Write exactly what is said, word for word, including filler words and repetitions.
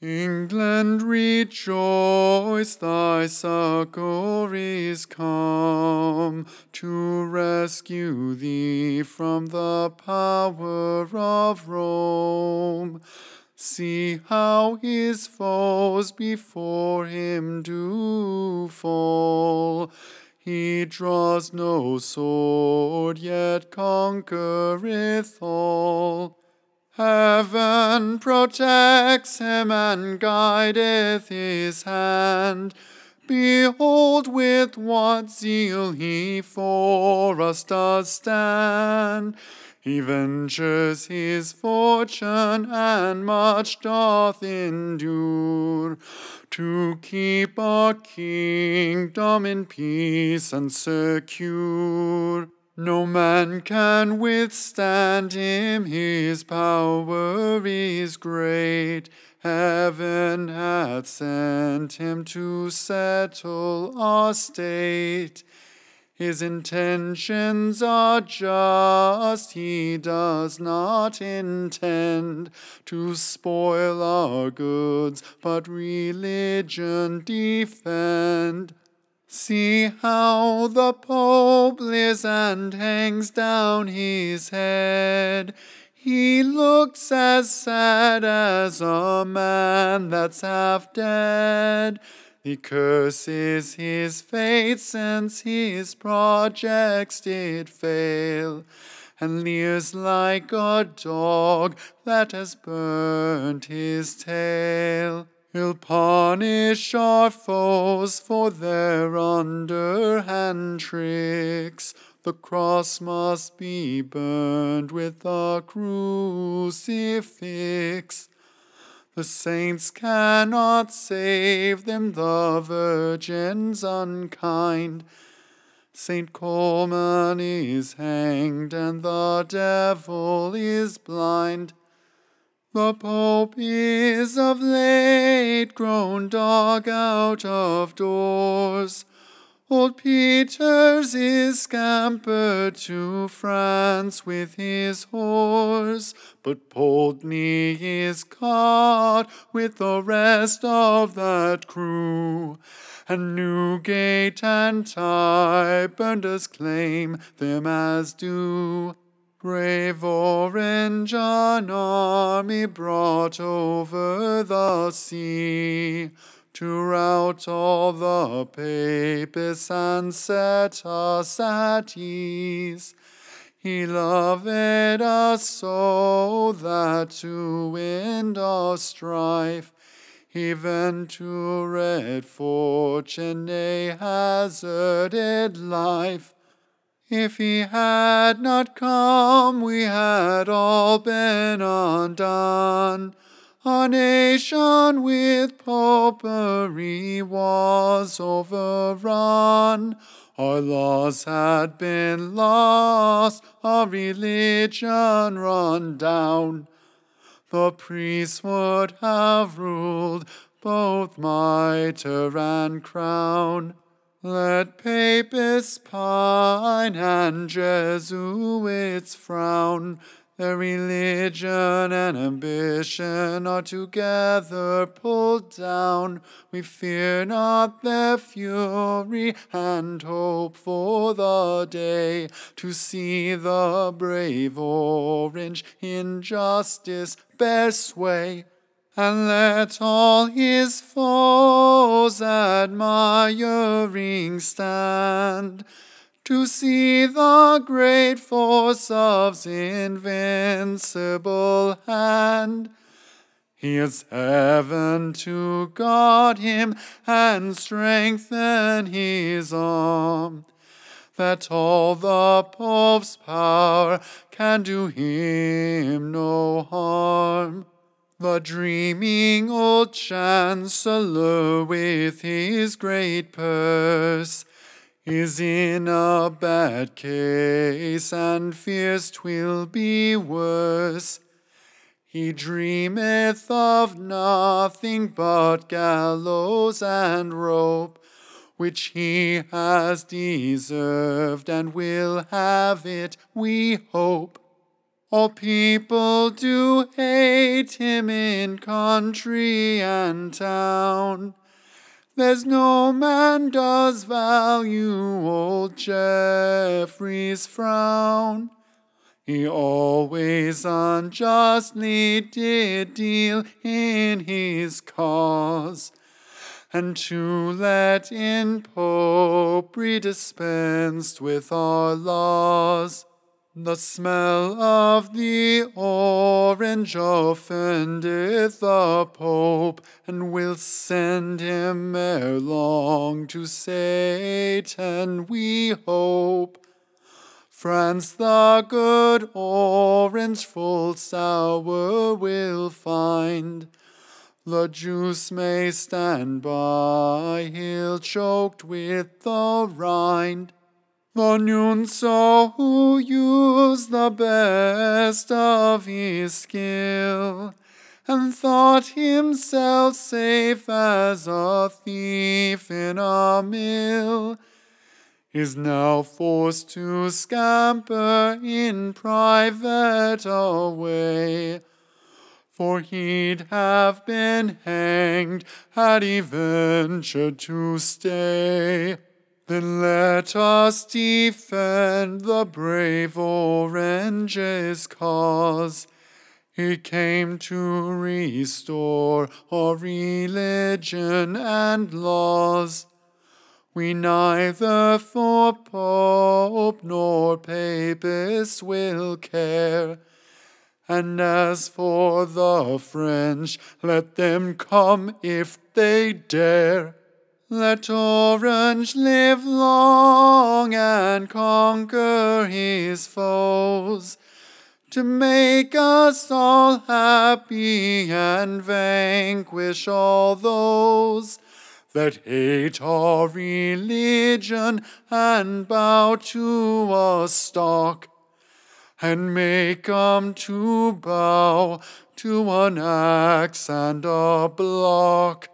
England, rejoice, thy succor is come to rescue thee from the power of Rome. See how his foes before him do fall. He draws no sword, yet conquereth all. Heaven protects him and guideth his hand. Behold with what zeal he for us does stand. He ventures his fortune and much doth endure, to keep our kingdom in peace and secure. No man can withstand him, his power is great. Heaven hath sent him to settle our state. His intentions are just, he does not intend to spoil our goods, but religion defend. See how the Pope lives and hangs down his head. He looks as sad as a man that's half dead. The curse is his fate since his projects did fail, and leers like a dog that has burnt his tail. He'll punish our foes for their underhand tricks. The cross must be burned with the crucifix. The saints cannot save them, the virgins unkind. Saint Colman is hanged and the devil is blind. The Pope is of late grown dog out of doors. Old Peters is scampered to France with his horse, but Poultney is caught with the rest of that crew, and Newgate and Tyburn does claim them as due. Brave Orange an army brought over the sea, to rout all the papists and set us at ease. He loved us so that to end our strife, he ventured fortune, nay, hazarded life. If he had not come, we had all been undone. Our nation with popery was overrun. Our laws had been lost, our religion run down. The priests would have ruled both mitre and crown. Let papists pine and Jesuits frown. Their religion and ambition are together pulled down. We fear not their fury and hope for the day to see the brave Orange in justice bear sway. And let all his foes admiring stand, to see the great force of's invincible hand. He has heaven to guard him and strengthen his arm, that all the Pope's power can do him no harm. The dreaming old Chancellor with his great purse is in a bad case, and fears 'twill be worse. He dreameth of nothing but gallows and rope, which he has deserved, and will have it, we hope. All people do hate him in country and town. There's no man does value old Geoffrey's frown. He always unjustly did deal in his cause, and to let in Popery dispensed with our laws. The smell of the orange offendeth the Pope, and will send him ere long to Satan, we hope. France the good orange full sour will find. The juice may stand by, hill choked with the rind. The nuncio who used the best of his skill, and thought himself safe as a thief in a mill, is now forced to scamper in private away, for he'd have been hanged had he ventured to stay. Then let us defend the brave Orange's cause. He came to restore our religion and laws. We neither for Pope nor Papist will care. And as for the French, let them come if they dare. Let Orange live long and conquer his foes, to make us all happy and vanquish all those that hate our religion and bow to a stock, and make 'em to bow to an axe and a block.